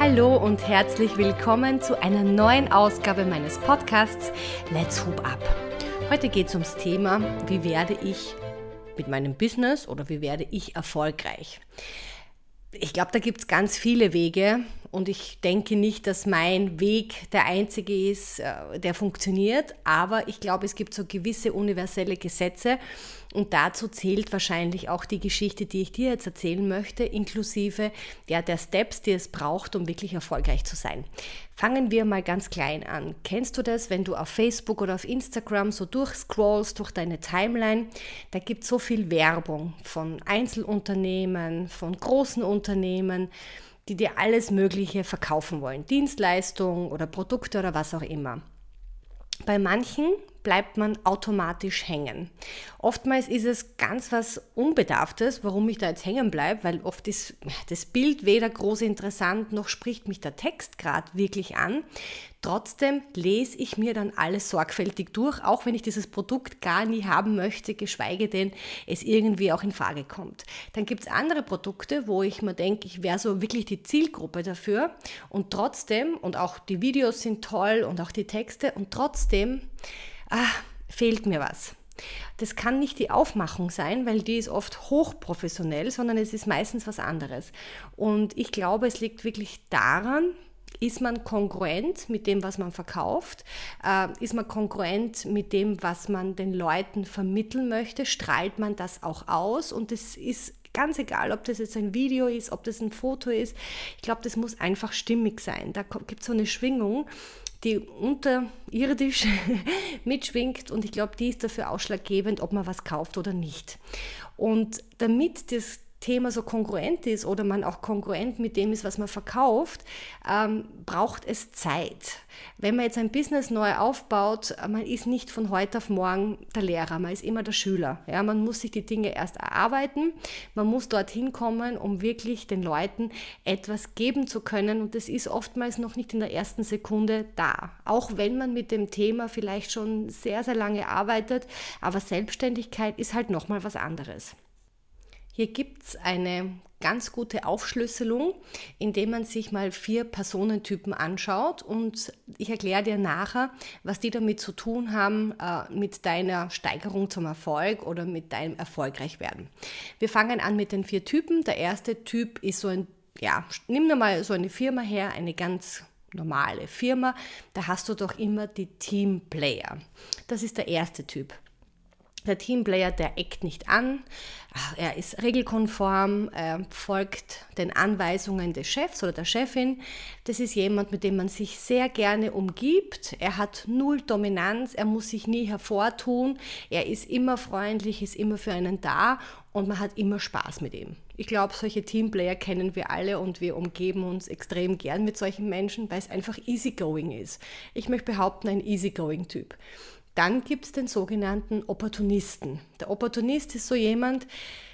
Hallo und herzlich willkommen zu einer neuen Ausgabe meines Podcasts Let's Hoop Up. Heute geht es ums Thema, wie werde ich mit meinem Business oder wie werde ich erfolgreich? Ich glaube, da gibt es ganz viele Wege und ich denke nicht, dass mein Weg der einzige ist, der funktioniert, aber ich glaube, es gibt so gewisse universelle Gesetze und dazu zählt wahrscheinlich auch die Geschichte, die ich dir jetzt erzählen möchte, inklusive der Steps, die es braucht, um wirklich erfolgreich zu sein. Fangen wir mal ganz klein an. Kennst du das, wenn du auf Facebook oder auf Instagram so durchscrollst durch deine Timeline? Da gibt es so viel Werbung von Einzelunternehmen, von großen Unternehmen, die dir alles Mögliche verkaufen wollen. Dienstleistungen oder Produkte oder was auch immer. Bei manchen bleibt man automatisch hängen. Oftmals ist es ganz was Unbedarftes, warum ich da jetzt hängen bleibe, weil oft ist das Bild weder groß interessant, noch spricht mich der Text gerade wirklich an. Trotzdem lese ich mir dann alles sorgfältig durch, auch wenn ich dieses Produkt gar nie haben möchte, geschweige denn es irgendwie auch in Frage kommt. Dann gibt es andere Produkte, wo ich mir denke, ich wäre so wirklich die Zielgruppe dafür und trotzdem, und auch die Videos sind toll und auch die Texte, und trotzdem fehlt mir was. Das kann nicht die Aufmachung sein, weil die ist oft hochprofessionell, sondern es ist meistens was anderes. Und ich glaube, es liegt wirklich daran, ist man kongruent mit dem, was man verkauft? Ist man kongruent mit dem, was man den Leuten vermitteln möchte? Strahlt man das auch aus? Und es ist ganz egal, ob das jetzt ein Video ist, ob das ein Foto ist. Ich glaube, das muss einfach stimmig sein. Da gibt es so eine Schwingung, die unterirdisch mitschwingt, und ich glaube, die ist dafür ausschlaggebend, ob man was kauft oder nicht. Und damit das Thema so kongruent ist oder man auch kongruent mit dem ist, was man verkauft, braucht es Zeit. Wenn man jetzt ein Business neu aufbaut, man ist nicht von heute auf morgen der Lehrer, man ist immer der Schüler. Ja, man muss sich die Dinge erst erarbeiten, man muss dorthin kommen, um wirklich den Leuten etwas geben zu können, und das ist oftmals noch nicht in der ersten Sekunde da. Auch wenn man mit dem Thema vielleicht schon sehr, sehr lange arbeitet, aber Selbstständigkeit ist halt nochmal was anderes. Hier gibt es eine ganz gute Aufschlüsselung, indem man sich mal 4 Personentypen anschaut, und ich erkläre dir nachher, was die damit zu tun haben mit deiner Steigerung zum Erfolg oder mit deinem Erfolgreichwerden. Wir fangen an mit den 4 Typen. Der erste Typ ist so ein, nimm dir mal so eine Firma her, eine ganz normale Firma, da hast du doch immer die Teamplayer. Das ist der erste Typ. Der Teamplayer, der eckt nicht an, er ist regelkonform, er folgt den Anweisungen des Chefs oder der Chefin. Das ist jemand, mit dem man sich sehr gerne umgibt. Er hat 0 Dominanz, er muss sich nie hervortun, er ist immer freundlich, ist immer für einen da und man hat immer Spaß mit ihm. Ich glaube, solche Teamplayer kennen wir alle und wir umgeben uns extrem gern mit solchen Menschen, weil es einfach easygoing ist. Ich möchte behaupten, ein easygoing-Typ. Dann gibt es den sogenannten Opportunisten. Der Opportunist ist so jemand,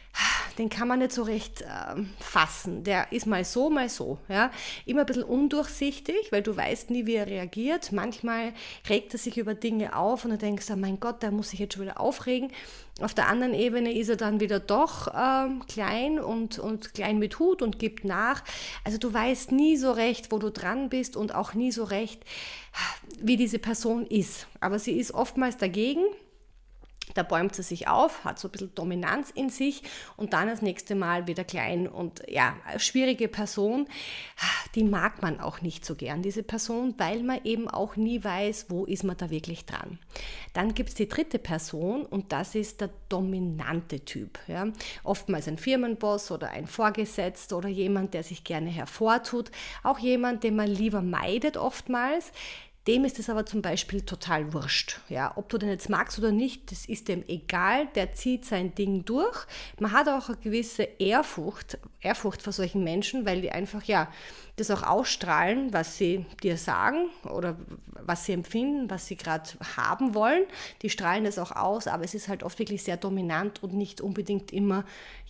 den kann man nicht so recht fassen. Der ist mal so, ja. Immer ein bisschen undurchsichtig, weil du weißt nie, wie er reagiert. Manchmal regt er sich über Dinge auf und du denkst, oh mein Gott, der muss sich jetzt schon wieder aufregen. Auf der anderen Ebene ist er dann wieder doch klein und klein mit Hut und gibt nach. Also du weißt nie so recht, wo du dran bist, und auch nie so recht, wie diese Person ist. Aber sie ist oftmals dagegen. Da bäumt sie sich auf, hat so ein bisschen Dominanz in sich und dann das nächste Mal wieder klein und eine schwierige Person, die mag man auch nicht so gern, diese Person, weil man eben auch nie weiß, wo ist man da wirklich dran. Dann gibt es die dritte Person und das ist der dominante Typ. Ja. Oftmals ein Firmenboss oder ein Vorgesetzter oder jemand, der sich gerne hervortut, auch jemand, den man lieber meidet oftmals. Dem ist es aber zum Beispiel total wurscht. Ja, ob du den jetzt magst oder nicht, das ist dem egal, der zieht sein Ding durch. Man hat auch eine gewisse Ehrfurcht vor solchen Menschen, weil die einfach das auch ausstrahlen, was sie dir sagen oder was sie empfinden, was sie gerade haben wollen. Die strahlen das auch aus, aber es ist halt oft wirklich sehr dominant und nicht unbedingt immer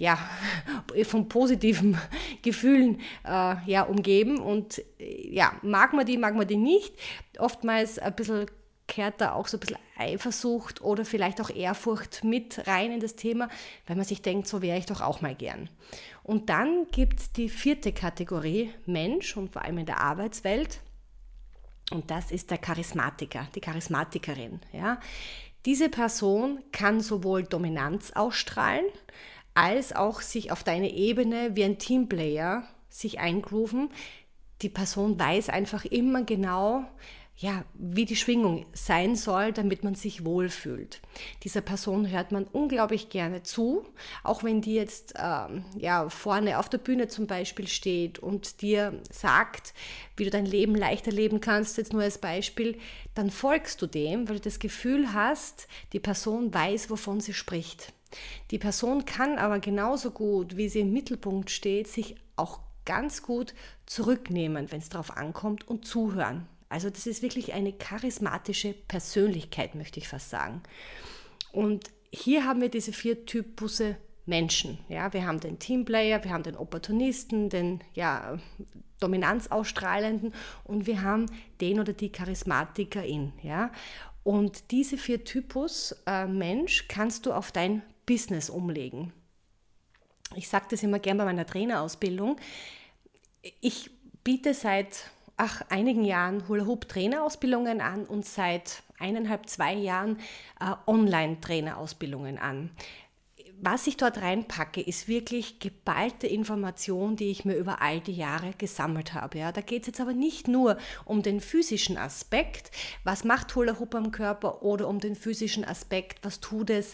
von positiven Gefühlen umgeben. Und mag man die nicht. Oftmals ein bisschen kehrt da auch so ein bisschen Eifersucht oder vielleicht auch Ehrfurcht mit rein in das Thema, weil man sich denkt, so wäre ich doch auch mal gern. Und dann gibt es die 4. Kategorie Mensch und vor allem in der Arbeitswelt. Und das ist der Charismatiker, die Charismatikerin. Ja. Diese Person kann sowohl Dominanz ausstrahlen, als auch sich auf deine Ebene wie ein Teamplayer sich eingrooven. Die Person weiß einfach immer genau, ja, wie die Schwingung sein soll, damit man sich wohlfühlt. Dieser Person hört man unglaublich gerne zu, auch wenn die jetzt vorne auf der Bühne zum Beispiel steht und dir sagt, wie du dein Leben leichter leben kannst, jetzt nur als Beispiel, dann folgst du dem, weil du das Gefühl hast, die Person weiß, wovon sie spricht. Die Person kann aber genauso gut, wie sie im Mittelpunkt steht, sich auch ganz gut zurücknehmen, wenn es darauf ankommt und zuhören. Also das ist wirklich eine charismatische Persönlichkeit, möchte ich fast sagen. Und hier haben wir diese 4 Typusse Menschen. Ja, wir haben den Teamplayer, wir haben den Opportunisten, den Dominanzausstrahlenden und wir haben den oder die Charismatikerin. Ja. Und diese 4 Typus Mensch kannst du auf dein Business umlegen. Ich sage das immer gern bei meiner Trainerausbildung. Ich biete seit einigen Jahren Hula-Hoop-Trainerausbildungen an und seit 1,5, 2 Jahren Online-Trainerausbildungen an. Was ich dort reinpacke, ist wirklich geballte Information, die ich mir über all die Jahre gesammelt habe. Ja, da geht es jetzt aber nicht nur um den physischen Aspekt, was macht Hula Hoop am Körper, oder um den physischen Aspekt, was tut es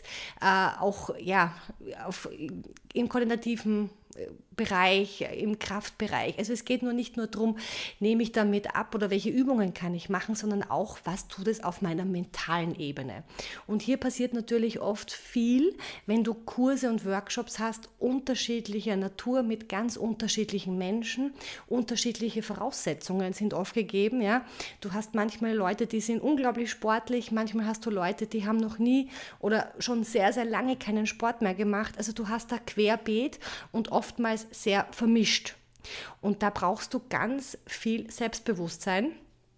im koordinativen Bereich, im Kraftbereich. Also es geht nicht nur darum, nehme ich damit ab oder welche Übungen kann ich machen, sondern auch, was tut es auf meiner mentalen Ebene. Und hier passiert natürlich oft viel, wenn du Kurse und Workshops hast, unterschiedlicher Natur mit ganz unterschiedlichen Menschen, unterschiedliche Voraussetzungen sind oft gegeben. Ja. Du hast manchmal Leute, die sind unglaublich sportlich, manchmal hast du Leute, die haben noch nie oder schon sehr, sehr lange keinen Sport mehr gemacht. Also du hast da querbeet und oftmals sehr vermischt. Und da brauchst du ganz viel Selbstbewusstsein,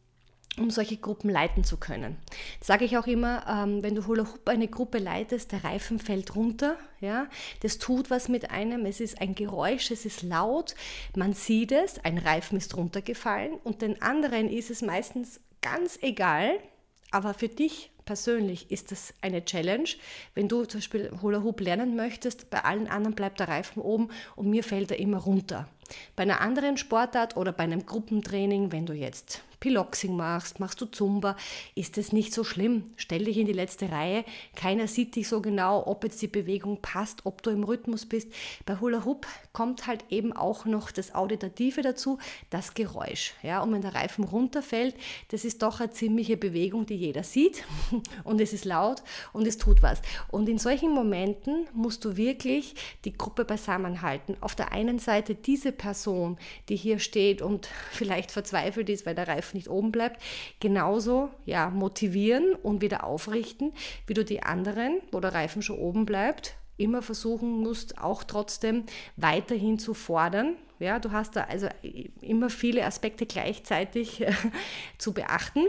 um solche Gruppen leiten zu können. Das sage ich auch immer, wenn du Hula Hoop eine Gruppe leitest, der Reifen fällt runter, ja, das tut was mit einem, es ist ein Geräusch, es ist laut, man sieht es, ein Reifen ist runtergefallen und den anderen ist es meistens ganz egal, aber für dich persönlich ist das eine Challenge. Wenn du zum Beispiel Hula Hoop lernen möchtest, bei allen anderen bleibt der Reifen oben und mir fällt er immer runter. Bei einer anderen Sportart oder bei einem Gruppentraining, wenn du jetzt Piloxing machst du Zumba, ist es nicht so schlimm. Stell dich in die letzte Reihe, keiner sieht dich so genau, ob jetzt die Bewegung passt, ob du im Rhythmus bist. Bei Hula Hoop kommt halt eben auch noch das Auditative dazu, das Geräusch. Ja, und wenn der Reifen runterfällt, das ist doch eine ziemliche Bewegung, die jeder sieht und es ist laut und es tut was. Und in solchen Momenten musst du wirklich die Gruppe beisammenhalten. Auf der einen Seite diese Person, die hier steht und vielleicht verzweifelt ist, weil der Reifen nicht oben bleibt, genauso motivieren und wieder aufrichten, wie du die anderen, wo der Reifen schon oben bleibt, immer versuchen musst, auch trotzdem weiterhin zu fordern. Ja, du hast da also immer viele Aspekte gleichzeitig zu beachten.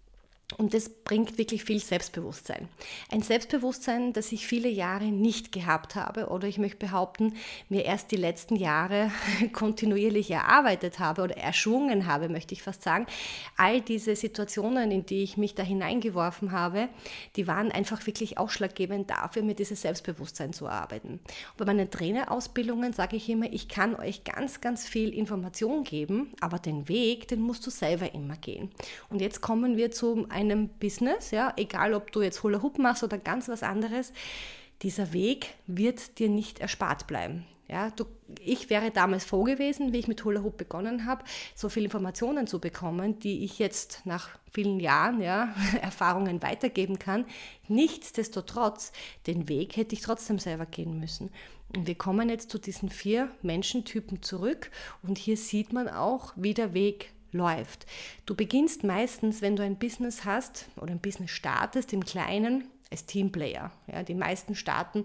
Und das bringt wirklich viel Selbstbewusstsein. Ein Selbstbewusstsein, das ich viele Jahre nicht gehabt habe oder ich möchte behaupten, mir erst die letzten Jahre kontinuierlich erarbeitet habe oder erschwungen habe, möchte ich fast sagen. All diese Situationen, in die ich mich da hineingeworfen habe, die waren einfach wirklich ausschlaggebend dafür, mir dieses Selbstbewusstsein zu erarbeiten. Und bei meinen Trainerausbildungen sage ich immer, ich kann euch ganz, ganz viel Information geben, aber den Weg, den musst du selber immer gehen. Und jetzt kommen wir zu einem Business, ja, egal ob du jetzt Hula Hoop machst oder ganz was anderes, dieser Weg wird dir nicht erspart bleiben. Ja, ich wäre damals froh gewesen, wie ich mit Hula Hoop begonnen habe, so viele Informationen zu bekommen, die ich jetzt nach vielen Jahren Erfahrungen weitergeben kann. Nichtsdestotrotz, den Weg hätte ich trotzdem selber gehen müssen. Und wir kommen jetzt zu diesen 4 Menschentypen zurück und hier sieht man auch, wie der Weg läuft. Du beginnst meistens, wenn du ein Business hast oder ein Business startest, im Kleinen als Teamplayer. Ja, die meisten starten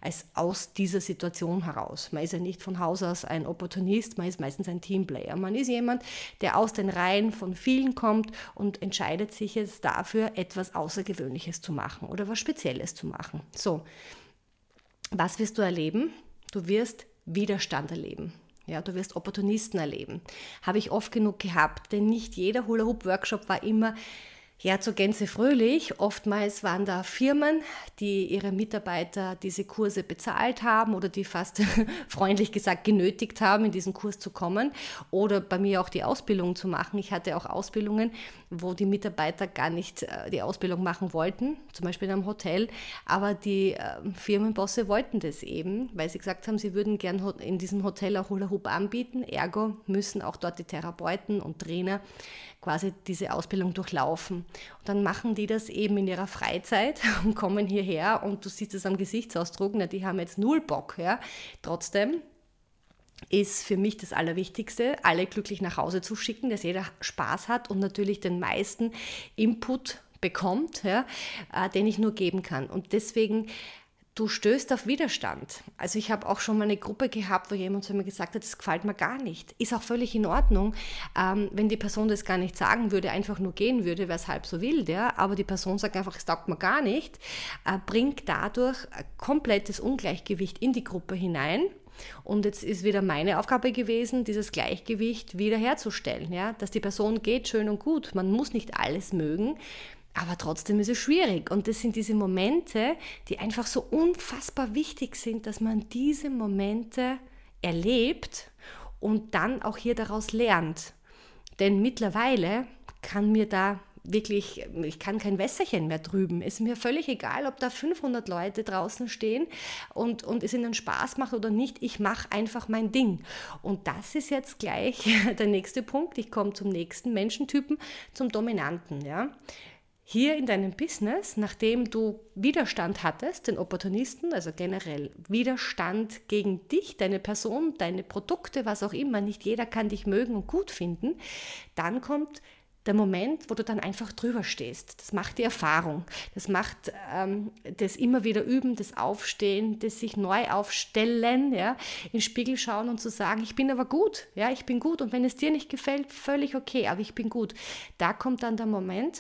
aus dieser Situation heraus. Man ist ja nicht von Haus aus ein Opportunist, man ist meistens ein Teamplayer. Man ist jemand, der aus den Reihen von vielen kommt und entscheidet sich jetzt dafür, etwas Außergewöhnliches zu machen oder was Spezielles zu machen. So, was wirst du erleben? Du wirst Widerstand erleben. Ja, du wirst Opportunisten erleben. Habe ich oft genug gehabt, denn nicht jeder Hula-Hoop-Workshop war immer zur Gänze fröhlich. Oftmals waren da Firmen, die ihre Mitarbeiter diese Kurse bezahlt haben oder die fast freundlich gesagt genötigt haben, in diesen Kurs zu kommen oder bei mir auch die Ausbildung zu machen. Ich hatte auch Ausbildungen, wo die Mitarbeiter gar nicht die Ausbildung machen wollten, zum Beispiel in einem Hotel, aber die Firmenbosse wollten das eben, weil sie gesagt haben, sie würden gern in diesem Hotel auch Hula-Hoop anbieten, ergo müssen auch dort die Therapeuten und Trainer quasi diese Ausbildung durchlaufen. Und dann machen die das eben in ihrer Freizeit und kommen hierher und du siehst es am Gesichtsausdruck, die haben jetzt null Bock. Ja. Trotzdem ist für mich das Allerwichtigste, alle glücklich nach Hause zu schicken, dass jeder Spaß hat und natürlich den meisten Input bekommt, den ich nur geben kann. Und deswegen, du stößt auf Widerstand. Also ich habe auch schon mal eine Gruppe gehabt, wo jemand zu mir gesagt hat, das gefällt mir gar nicht. Ist auch völlig in Ordnung, wenn die Person das gar nicht sagen würde, einfach nur gehen würde, wäre es halb so wild, aber die Person sagt einfach, es taugt mir gar nicht, bringt dadurch ein komplettes Ungleichgewicht in die Gruppe hinein. Und jetzt ist wieder meine Aufgabe gewesen, dieses Gleichgewicht wiederherzustellen, dass die Person geht, schön und gut. Man muss nicht alles mögen, aber trotzdem ist es schwierig. Und das sind diese Momente, die einfach so unfassbar wichtig sind, dass man diese Momente erlebt und dann auch hier daraus lernt. Denn mittlerweile kann mir da wirklich, ich kann kein Wässerchen mehr trüben. Es ist mir völlig egal, ob da 500 Leute draußen stehen und es ihnen Spaß macht oder nicht. Ich mache einfach mein Ding. Und das ist jetzt gleich der nächste Punkt. Ich komme zum nächsten Menschentypen, zum Dominanten. Hier in deinem Business, nachdem du Widerstand hattest, den Opportunisten, also generell Widerstand gegen dich, deine Person, deine Produkte, was auch immer, nicht jeder kann dich mögen und gut finden, dann kommt der Moment, wo du dann einfach drüber stehst. Das macht die Erfahrung, das macht das immer wieder üben, das Aufstehen, das sich neu aufstellen, in den Spiegel schauen und zu sagen, ich bin aber gut, ich bin gut und wenn es dir nicht gefällt, völlig okay, aber ich bin gut. Da kommt dann der Moment,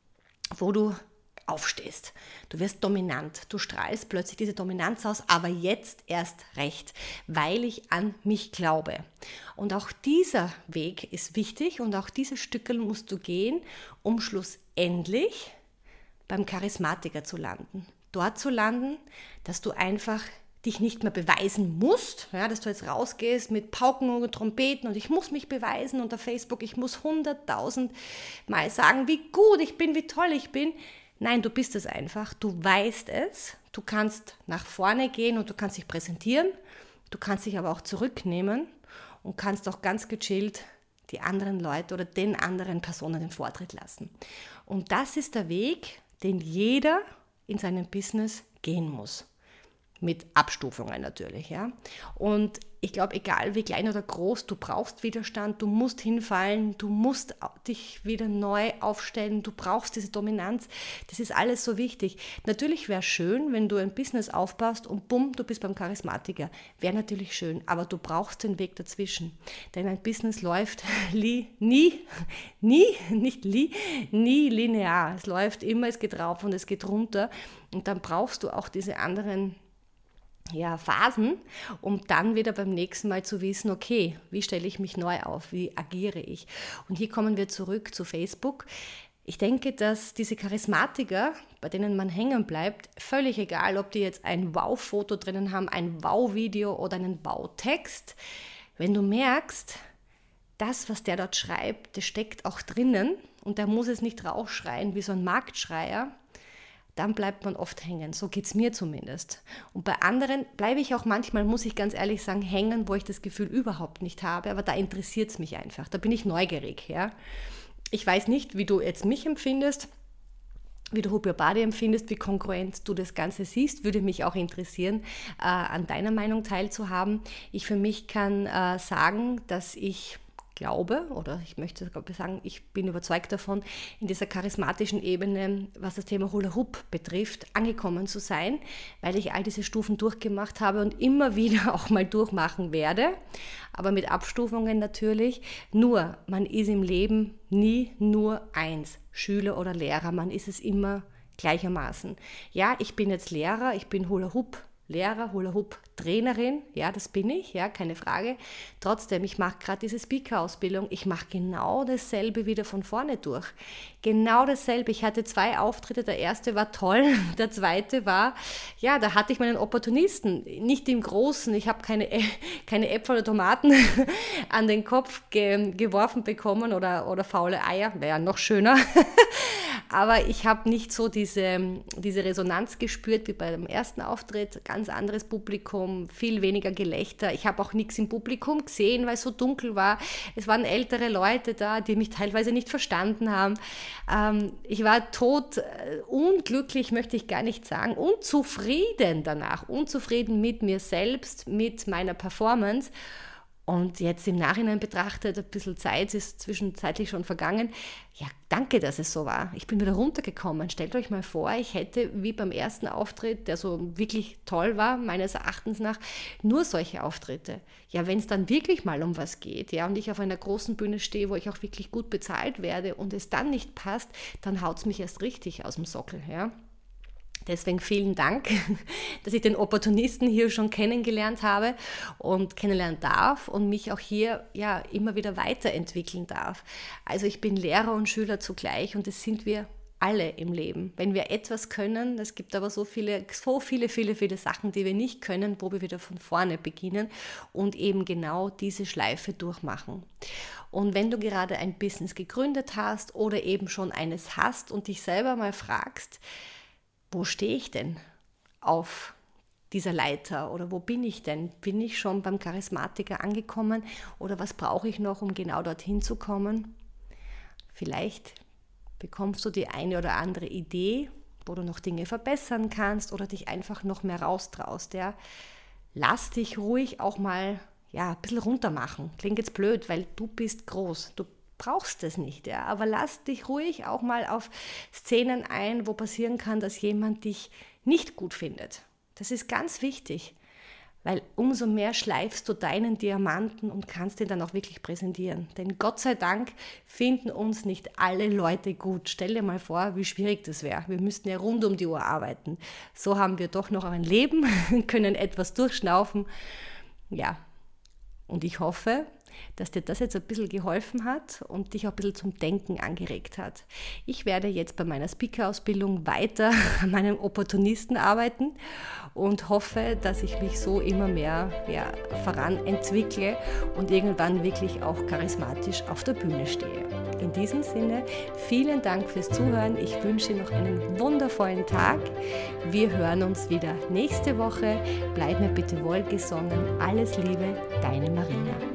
wo du aufstehst. Du wirst dominant, du strahlst plötzlich diese Dominanz aus, aber jetzt erst recht, weil ich an mich glaube. Und auch dieser Weg ist wichtig und auch diese Stückel musst du gehen, um schlussendlich beim Charismatiker zu landen. Dort zu landen, dass du einfach dich nicht mehr beweisen musst, dass du jetzt rausgehst mit Pauken und Trompeten und ich muss mich beweisen unter Facebook, ich muss 100.000 Mal sagen, wie gut ich bin, wie toll ich bin. Nein, du bist es einfach, du weißt es, du kannst nach vorne gehen und du kannst dich präsentieren, du kannst dich aber auch zurücknehmen und kannst auch ganz gechillt die anderen Leute oder den anderen Personen den Vortritt lassen. Und das ist der Weg, den jeder in seinem Business gehen muss. Mit Abstufungen natürlich. Und ich glaube, egal wie klein oder groß, du brauchst Widerstand, du musst hinfallen, du musst dich wieder neu aufstellen, du brauchst diese Dominanz. Das ist alles so wichtig. Natürlich wäre es schön, wenn du ein Business aufbaust und bumm, du bist beim Charismatiker. Wäre natürlich schön, aber du brauchst den Weg dazwischen. Denn ein Business läuft nie linear. Es läuft immer, es geht rauf und es geht runter. Und dann brauchst du auch diese anderen Phasen, um dann wieder beim nächsten Mal zu wissen, okay, wie stelle ich mich neu auf, wie agiere ich? Und hier kommen wir zurück zu Facebook. Ich denke, dass diese Charismatiker, bei denen man hängen bleibt, völlig egal, ob die jetzt ein Wow-Foto drinnen haben, ein Wow-Video oder einen Wow-Text, wenn du merkst, das, was der dort schreibt, das steckt auch drinnen und der muss es nicht rausschreien wie so ein Marktschreier, dann bleibt man oft hängen. So geht es mir zumindest. Und bei anderen bleibe ich auch manchmal, muss ich ganz ehrlich sagen, hängen, wo ich das Gefühl überhaupt nicht habe, aber da interessiert es mich einfach. Da bin ich neugierig. Ich weiß nicht, wie du jetzt mich empfindest, wie du Hoop Your Body empfindest, wie kongruent du das Ganze siehst, würde mich auch interessieren, an deiner Meinung teilzuhaben. Ich für mich kann sagen, dass ich glaube, oder ich möchte sagen, ich bin überzeugt davon, in dieser charismatischen Ebene, was das Thema Hula Hoop betrifft, angekommen zu sein, weil ich all diese Stufen durchgemacht habe und immer wieder auch mal durchmachen werde, aber mit Abstufungen natürlich. Nur, man ist im Leben nie nur eins, Schüler oder Lehrer, man ist es immer gleichermaßen. Ja, ich bin jetzt Lehrer, ich bin Hula Hoop Hula-Hoop-Lehrer, Hula-Hoop-Trainerin, ja, das bin ich, ja, keine Frage. Trotzdem, ich mache gerade diese Speaker-Ausbildung, ich mache genau dasselbe wieder von vorne durch. Genau dasselbe. Ich hatte 2 Auftritte, der erste war toll, der zweite war, ja, da hatte ich meinen Opportunisten, nicht im Großen, ich habe keine Äpfel oder Tomaten an den Kopf geworfen bekommen oder faule Eier, wäre noch schöner. Aber ich habe nicht so diese Resonanz gespürt wie bei dem ersten Auftritt. Ganz anderes Publikum, viel weniger Gelächter. Ich habe auch nichts im Publikum gesehen, weil es so dunkel war. Es waren ältere Leute da, die mich teilweise nicht verstanden haben. Ich war unglücklich, möchte ich gar nicht sagen, unzufrieden danach. Unzufrieden mit mir selbst, mit meiner Performance. Und jetzt im Nachhinein betrachtet, ein bisschen Zeit ist zwischenzeitlich schon vergangen. Ja, danke, dass es so war. Ich bin wieder runtergekommen. Stellt euch mal vor, ich hätte wie beim ersten Auftritt, der so wirklich toll war, meines Erachtens nach, nur solche Auftritte. Ja, wenn es dann wirklich mal um was geht, ja, und ich auf einer großen Bühne stehe, wo ich auch wirklich gut bezahlt werde und es dann nicht passt, dann haut es mich erst richtig aus dem Sockel, ja. Deswegen vielen Dank, dass ich den Opportunisten hier schon kennengelernt habe und kennenlernen darf und mich auch hier ja immer wieder weiterentwickeln darf. Also ich bin Lehrer und Schüler zugleich und das sind wir alle im Leben. Wenn wir etwas können, es gibt aber so viele Sachen, die wir nicht können, wo wir wieder von vorne beginnen und eben genau diese Schleife durchmachen. Und wenn du gerade ein Business gegründet hast oder eben schon eines hast und dich selber mal fragst, wo stehe ich denn auf dieser Leiter oder wo bin ich denn? Bin ich schon beim Charismatiker angekommen oder was brauche ich noch, um genau dorthin zu kommen? Vielleicht bekommst du die eine oder andere Idee, wo du noch Dinge verbessern kannst oder dich einfach noch mehr raustraust. Ja? Lass dich ruhig auch mal ein bisschen runter machen. Klingt jetzt blöd, weil du bist groß, du brauchst es nicht, ja, aber lass dich ruhig auch mal auf Szenen ein, wo passieren kann, dass jemand dich nicht gut findet. Das ist ganz wichtig, weil umso mehr schleifst du deinen Diamanten und kannst ihn dann auch wirklich präsentieren. Denn Gott sei Dank finden uns nicht alle Leute gut. Stell dir mal vor, wie schwierig das wäre. Wir müssten ja rund um die Uhr arbeiten. So haben wir doch noch ein Leben, können etwas durchschnaufen. Ja, und ich hoffe, dass dir das jetzt ein bisschen geholfen hat und dich auch ein bisschen zum Denken angeregt hat. Ich werde jetzt bei meiner Speaker-Ausbildung weiter an meinem Opportunisten arbeiten und hoffe, dass ich mich so immer mehr voran entwickle und irgendwann wirklich auch charismatisch auf der Bühne stehe. In diesem Sinne, vielen Dank fürs Zuhören. Ich wünsche dir noch einen wundervollen Tag. Wir hören uns wieder nächste Woche. Bleib mir bitte wohlgesonnen. Alles Liebe, deine Marina.